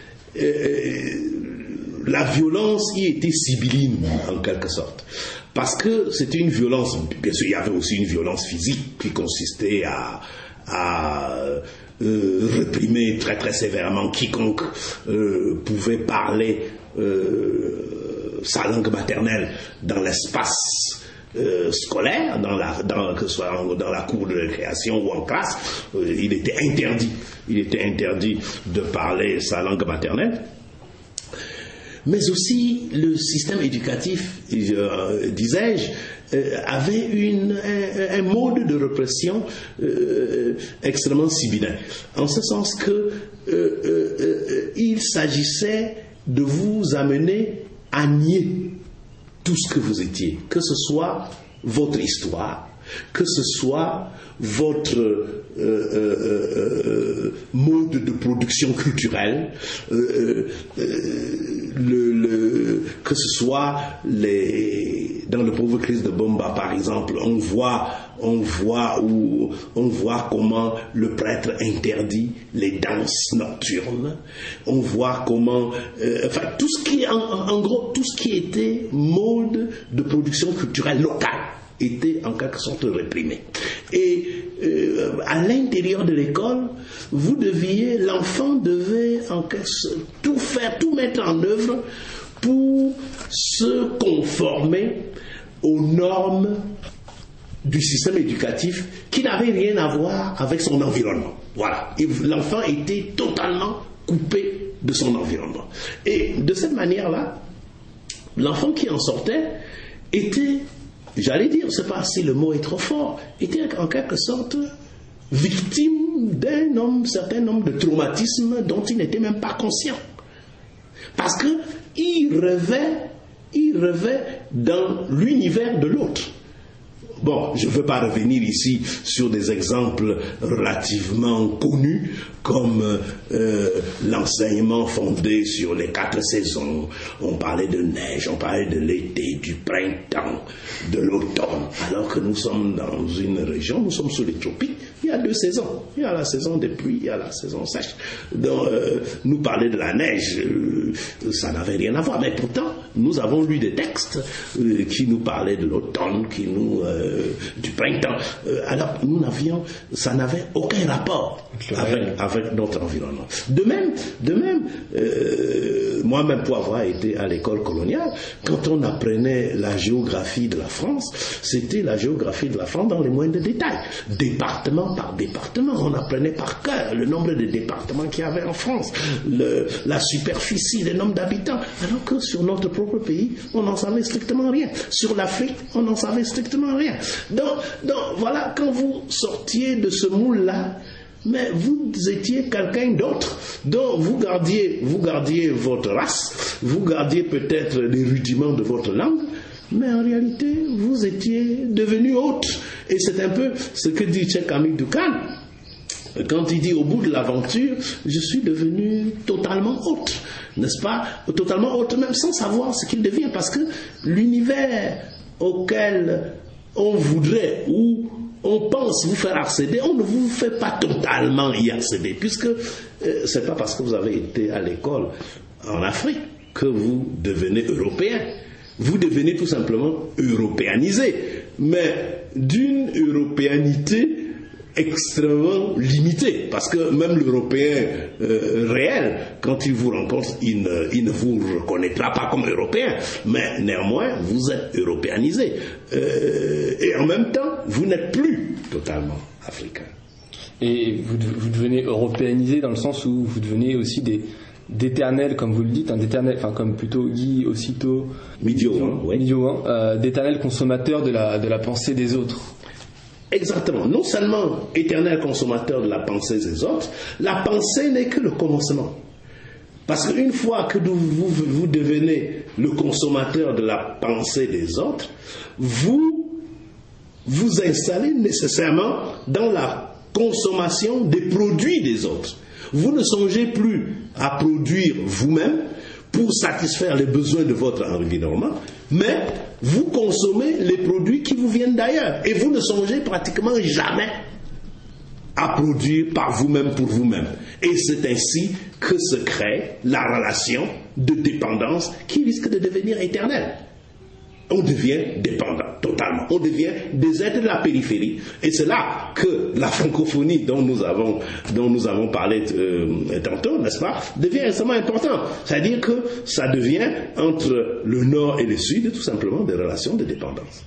la violence y était sibylline en quelque sorte. Parce que c'était une violence, bien sûr il y avait aussi une violence physique qui consistait à réprimer très très sévèrement quiconque pouvait parler sa langue maternelle dans l'espace scolaire, que ce soit dans la cour de récréation ou en classe. Il était interdit de parler sa langue maternelle. Mais aussi le système éducatif, disais-je, avait un mode de répression extrêmement sibyllin, en ce sens que il s'agissait de vous amener à nier tout ce que vous étiez, que ce soit votre histoire, que ce soit votre mode de production culturelle, que ce soit dans le pauvre Christ de Bomba par exemple, on voit comment le prêtre interdit les danses nocturnes, on voit comment tout ce qui en gros tout ce qui était mode de production culturelle locale était en quelque sorte réprimé. Et à l'intérieur de l'école, l'enfant devait tout mettre en œuvre pour se conformer aux normes du système éducatif qui n'avait rien à voir avec son environnement. Voilà. Et l'enfant était totalement coupé de son environnement. Et de cette manière-là, l'enfant qui en sortait était, j'allais dire, je ne sais pas si le mot est trop fort, était en quelque sorte victime d'un certain nombre de traumatismes dont il n'était même pas conscient. Parce qu'il rêvait dans l'univers de l'autre. Bon, je ne veux pas revenir ici sur des exemples relativement connus comme l'enseignement fondé sur les 4 saisons. On parlait de neige, on parlait de l'été, du printemps, de l'automne. Alors que nous sommes dans une région, nous sommes sous les tropiques, il y a 2 saisons. Il y a la saison des pluies, il y a la saison sèche. Donc, nous parler de la neige, ça n'avait rien à voir. Mais pourtant, nous avons lu des textes qui nous parlaient de l'automne, du printemps. Alors, ça n'avait aucun rapport avec notre environnement. De même, moi-même pour avoir été à l'école coloniale, quand on apprenait la géographie de la France, c'était la géographie de la France dans les moindres détails. Département par département, on apprenait par cœur le nombre de départements qu'il y avait en France, la superficie, le nombre d'habitants, alors que sur notre propre pays, on n'en savait strictement rien. Sur l'Afrique, on n'en savait strictement rien. Donc voilà, quand vous sortiez de ce moule-là, mais vous étiez quelqu'un d'autre, dont vous gardiez votre race, vous gardiez peut-être les rudiments de votre langue, mais en réalité, vous étiez devenu autre. Et c'est un peu ce que dit Cheikh Hamidou Doukan. Quand il dit au bout de l'aventure, je suis devenu totalement autre, n'est-ce pas? Totalement autre, même sans savoir ce qu'il devient, parce que l'univers auquel on voudrait ou on pense vous faire accéder, on ne vous fait pas totalement y accéder, puisque c'est pas parce que vous avez été à l'école en Afrique que vous devenez européen. Vous devenez tout simplement européanisé, mais d'une européanité extrêmement limitée, parce que même l'Européen réel, quand il vous rencontre, il ne vous reconnaîtra pas comme Européen, mais néanmoins, vous êtes européanisé. Et en même temps, vous n'êtes plus totalement africain. Et vous devenez européanisé dans le sens où vous devenez aussi d'éternels, comme vous le dites, enfin comme plutôt Guy aussitôt Midioin, d'éternels consommateurs de la pensée des autres. Exactement. Non seulement éternel consommateur de la pensée des autres, la pensée n'est que le commencement. Parce qu'une fois que vous devenez le consommateur de la pensée des autres, vous vous installez nécessairement dans la consommation des produits des autres. Vous ne songez plus à produire vous-même pour satisfaire les besoins de votre environnement, mais vous consommez les produits qui vous viennent d'ailleurs. Et vous ne songez pratiquement jamais à produire par vous-même pour vous-même. Et c'est ainsi que se crée la relation de dépendance qui risque de devenir éternelle. On devient dépendant, totalement. On devient des êtres de la périphérie. Et c'est là que la francophonie dont nous avons parlé tantôt, n'est-ce pas, devient extrêmement important. C'est-à-dire que ça devient, entre le Nord et le Sud, tout simplement des relations de dépendance.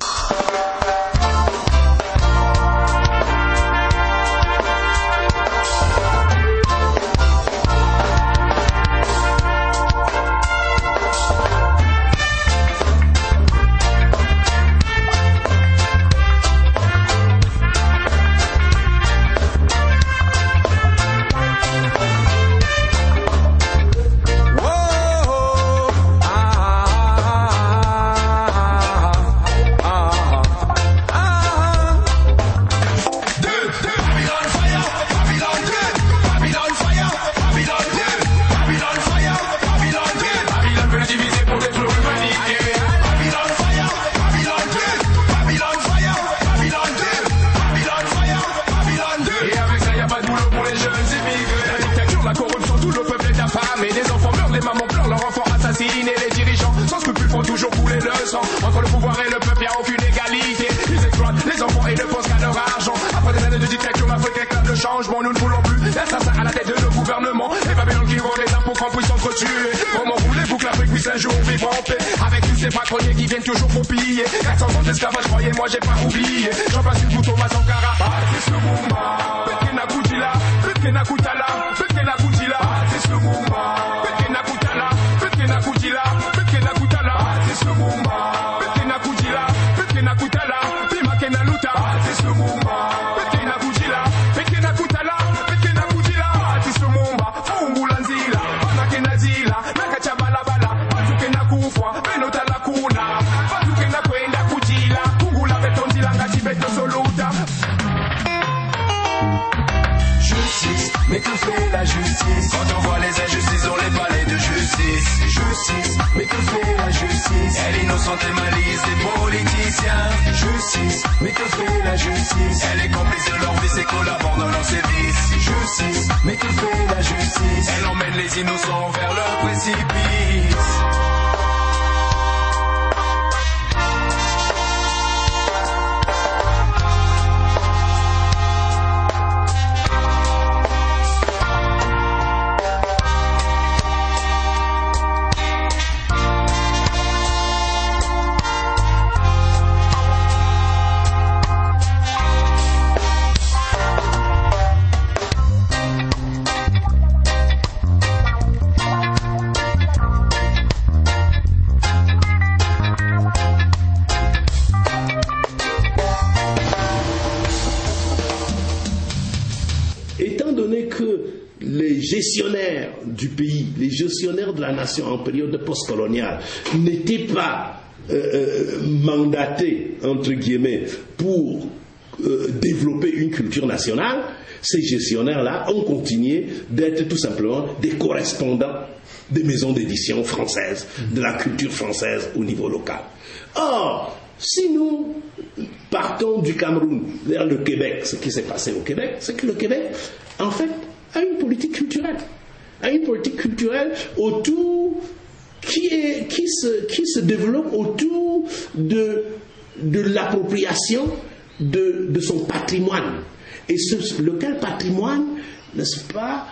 les gestionnaires du pays, les gestionnaires de la nation en période postcoloniale n'étaient pas mandatés, entre guillemets, pour développer une culture nationale, ces gestionnaires-là ont continué d'être tout simplement des correspondants des maisons d'édition françaises, de la culture française au niveau local. Or, si nous partons du Cameroun vers le Québec, ce qui s'est passé au Québec, c'est que le Québec, en fait, a une politique culturelle. A une politique culturelle autour qui se développe autour de l'appropriation de son patrimoine. Et lequel patrimoine, n'est-ce pas,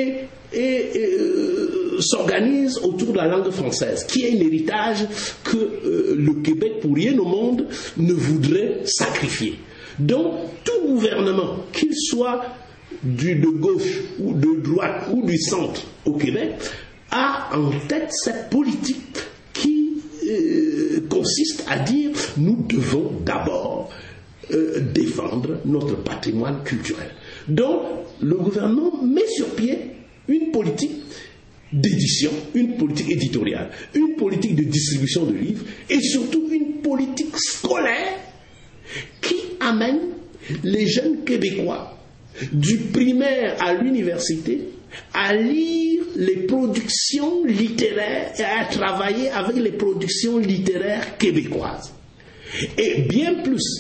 s'organise autour de la langue française, qui est un héritage que le Québec, pour rien au monde, ne voudrait sacrifier. Donc, tout gouvernement, qu'il soit de gauche ou de droite ou du centre au Québec, a en tête cette politique qui consiste à dire nous devons d'abord défendre notre patrimoine culturel. Donc, le gouvernement met sur pied une politique d'édition, une politique éditoriale, une politique de distribution de livres et surtout une politique scolaire qui amène les jeunes Québécois du primaire à l'université à lire les productions littéraires et à travailler avec les productions littéraires québécoises. Et bien plus,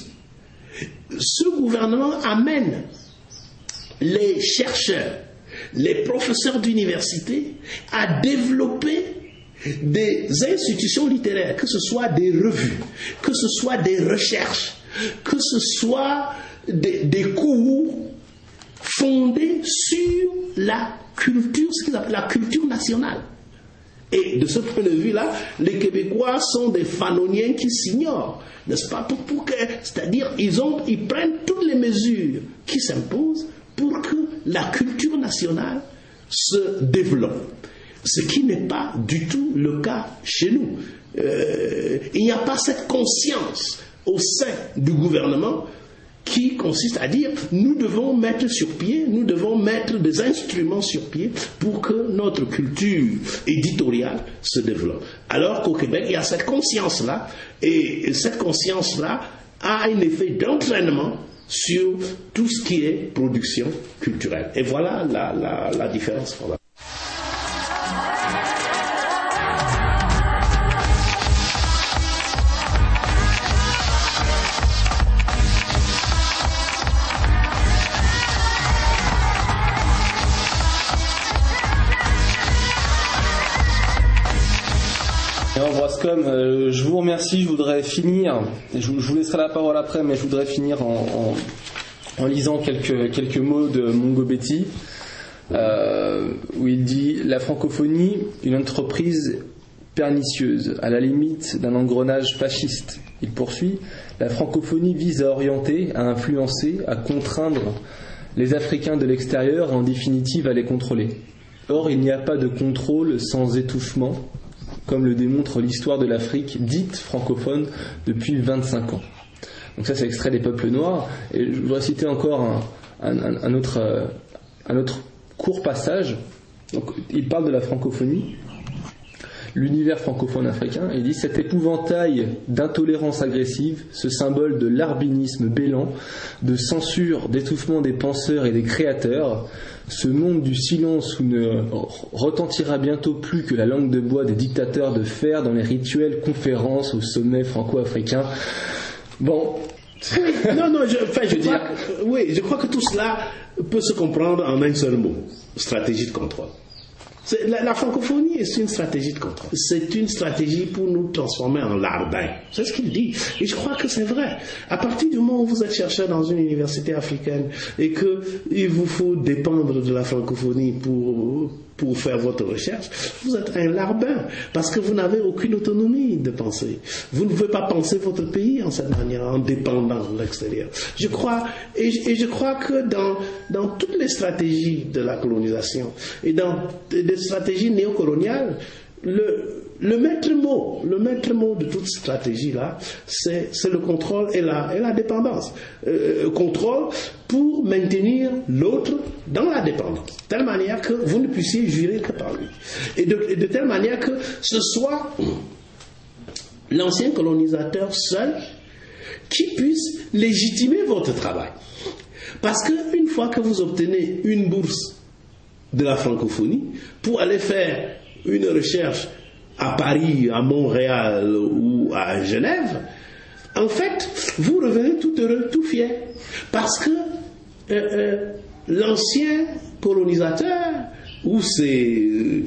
ce gouvernement amène les chercheurs, les professeurs d'université à développer des institutions littéraires, que ce soit des revues, que ce soit des recherches, que ce soit des cours fondés sur la culture, ce qu'ils appellent la culture nationale. Et de ce point de vue-là, les Québécois sont des fanoniens qui s'ignorent, n'est-ce pas? C'est-à-dire, ils prennent toutes les mesures qui s'imposent pour que la culture nationale se développe. Ce qui n'est pas du tout le cas chez nous. Il n'y a pas cette conscience au sein du gouvernement qui consiste à dire nous devons mettre sur pied, nous devons mettre des instruments sur pied pour que notre culture éditoriale se développe. Alors qu'au Québec, il y a cette conscience-là, et cette conscience-là a un effet d'entraînement sur tout ce qui est production culturelle. Et voilà la différence fondamentale. Je vous remercie, je voudrais finir, je vous laisserai la parole après, mais je voudrais finir en lisant quelques mots de Mongo Betty, où il dit « La francophonie, une entreprise pernicieuse, à la limite d'un engrenage fasciste. » Il poursuit « La francophonie vise à orienter, à influencer, à contraindre les Africains de l'extérieur et en définitive à les contrôler. Or, il n'y a pas de contrôle sans étouffement, comme le démontre l'histoire de l'Afrique dite francophone depuis 25 ans. » Donc ça, c'est extrait des peuples noirs. Et je voudrais citer encore un autre court passage. Donc, il parle de la francophonie, l'univers francophone africain. Il dit « Cet épouvantail d'intolérance agressive, ce symbole de l'arbinisme bélant, de censure, d'étouffement des penseurs et des créateurs, ce monde du silence où ne retentira bientôt plus que la langue de bois des dictateurs de fer dans les rituelles conférences au sommet franco-africain. » Bon. Je crois que tout cela peut se comprendre en un seul mot: stratégie de contrôle. La francophonie est une stratégie de contrôle. C'est une stratégie pour nous transformer en larbins. C'est ce qu'il dit. Et je crois que c'est vrai. À partir du moment où vous êtes chercheur dans une université africaine et qu'il vous faut dépendre de la francophonie pour faire votre recherche, vous êtes un larbin parce que vous n'avez aucune autonomie de penser. Vous ne pouvez pas penser votre pays en cette manière, en dépendant de l'extérieur. Je crois que dans toutes les stratégies de la colonisation et dans des stratégies néocoloniales, le maître mot de toute stratégie-là, c'est le contrôle et la dépendance. Contrôle pour maintenir l'autre dans la dépendance, de telle manière que vous ne puissiez jurer que par lui. Et de telle manière que ce soit l'ancien colonisateur seul qui puisse légitimer votre travail. Parce qu'une fois que vous obtenez une bourse de la francophonie pour aller faire une recherche à Paris, à Montréal ou à Genève, en fait, vous revenez tout heureux, tout fier. Parce que l'ancien colonisateur ou ses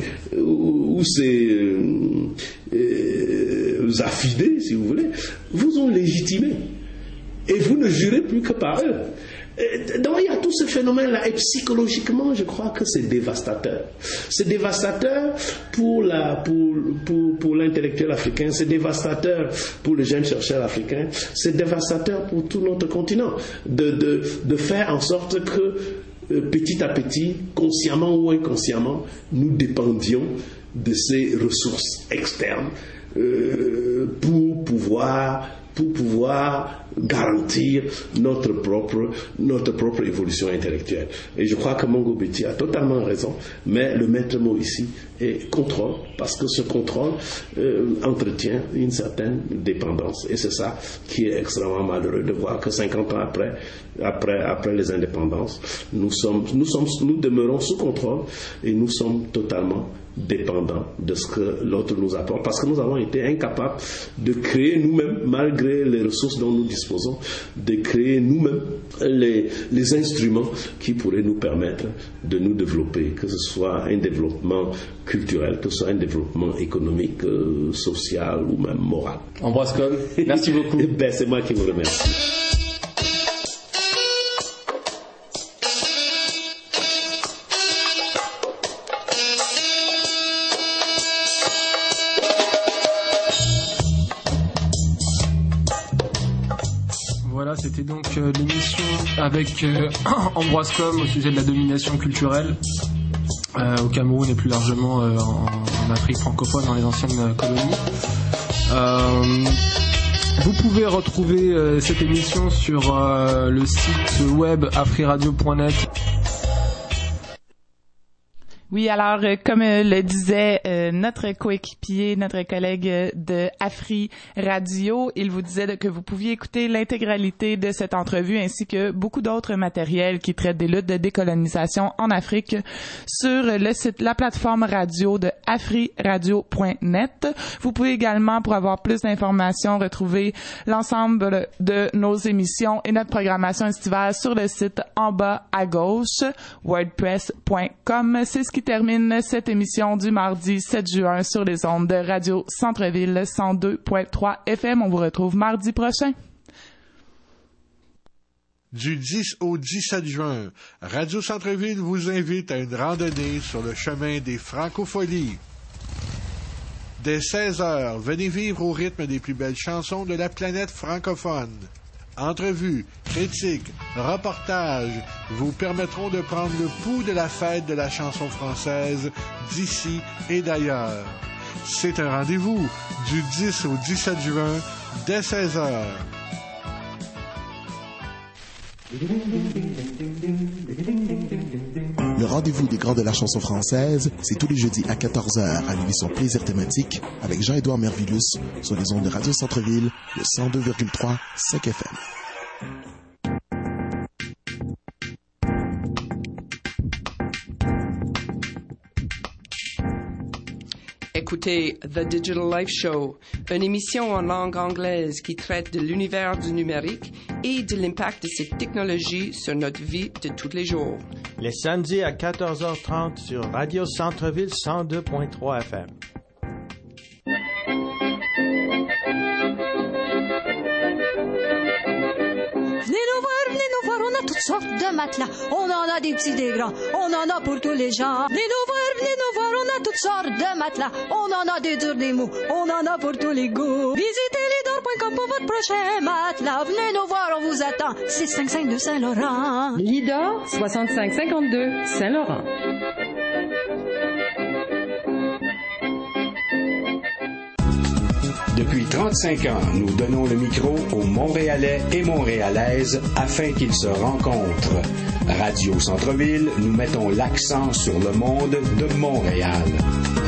affidés, si vous voulez, vous ont légitimé. Et vous ne jurez plus que par eux. Donc il y a tout ce phénomène-là. Et psychologiquement, je crois que c'est dévastateur. C'est dévastateur pour l'intellectuel africain, c'est dévastateur pour le jeune chercheur africain, c'est dévastateur pour tout notre continent. De faire en sorte que petit à petit, consciemment ou inconsciemment, nous dépendions de ces ressources externes pour pouvoir garantir notre propre évolution intellectuelle. Et je crois que Mongo Betty a totalement raison, mais le maître mot ici est contrôle, parce que ce contrôle entretient une certaine dépendance. Et c'est ça qui est extrêmement malheureux, de voir que 50 ans après les indépendances, nous demeurons sous contrôle et nous sommes totalement dépendants de ce que l'autre nous apporte, parce que nous avons été incapables de créer nous-mêmes, malgré les ressources dont nous disposons, de créer nous-mêmes les instruments qui pourraient nous permettre de nous développer, que ce soit un développement culturel, que ce soit un développement économique, social ou même moral. Ambroise Combes, merci beaucoup. C'est moi qui vous remercie. C'était donc l'émission avec Ambroise Combes au sujet de la domination culturelle au Cameroun et plus largement en Afrique francophone, dans les anciennes colonies. Vous pouvez retrouver cette émission sur le site web afriradio.net. Oui, alors, comme le disait notre coéquipier, notre collègue de Afri Radio, il vous disait que vous pouviez écouter l'intégralité de cette entrevue ainsi que beaucoup d'autres matériels qui traitent des luttes de décolonisation en Afrique sur le site, la plateforme radio de afriradio.net. Vous pouvez également, pour avoir plus d'informations, retrouver l'ensemble de nos émissions et notre programmation estivale sur le site en bas à gauche, wordpress.com. C'est ce qui termine cette émission du mardi 7 juin sur les ondes de Radio Centre-Ville 102.3 FM. On vous retrouve mardi prochain. Du 10 au 17 juin, Radio Centre-Ville vous invite à une randonnée sur le chemin des Francopholies. Dès 16h, venez vivre au rythme des plus belles chansons de la planète francophone. Entrevues, critiques, reportages vous permettront de prendre le pouls de la fête de la chanson française d'ici et d'ailleurs. C'est un rendez-vous du 10 au 17 juin dès 16h. Le rendez-vous des grands de la chanson française, c'est tous les jeudis à 14h à l'émission Plaisir thématique avec Jean-Édouard Mervillus sur les ondes de Radio Centre-Ville, le 102,3 5 FM. Écoutez The Digital Life Show, une émission en langue anglaise qui traite de l'univers du numérique et de l'impact de cette technologie sur notre vie de tous les jours. Les samedis à 14h30 sur Radio Centre-Ville 102.3 FM. Venez nous voir, on a toutes sortes de matelas. On en a des petits, des grands, on en a pour tous les genres. Venez nous voir, on a toutes sortes de matelas. On en a des durs, des mous, on en a pour tous les goûts. Visitez Lidor.com pour votre prochain matelas. Venez nous voir, on vous attend. 655 de Saint-Laurent. Lidor, 6552 Saint-Laurent. Depuis 35 ans, nous donnons le micro aux Montréalais et Montréalaises afin qu'ils se rencontrent. Radio Centre-Ville, nous mettons l'accent sur le monde de Montréal.